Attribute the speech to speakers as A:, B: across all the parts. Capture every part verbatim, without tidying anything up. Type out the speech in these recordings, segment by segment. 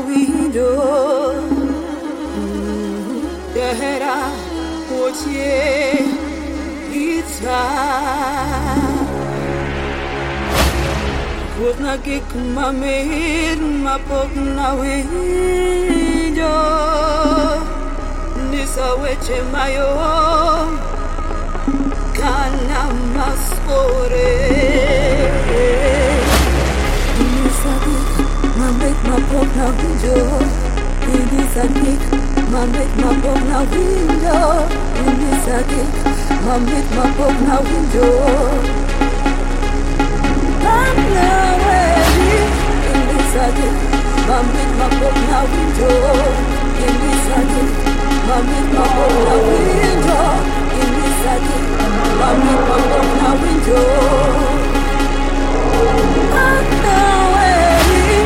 A: window. The head I watch it's was na gik ma mir ma pok na window. Nisa weche mayo kana maspore. Nisa gik ma make ma pok na window. Nisa gik ma make ma pok na window. Nisa gik ma make ma pok na window. I'm not ready. In this again, my make my book now window. In this again, my make my book now window. In this again, my make my book now window. I'm not ready.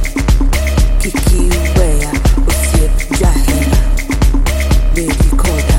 A: Baby, call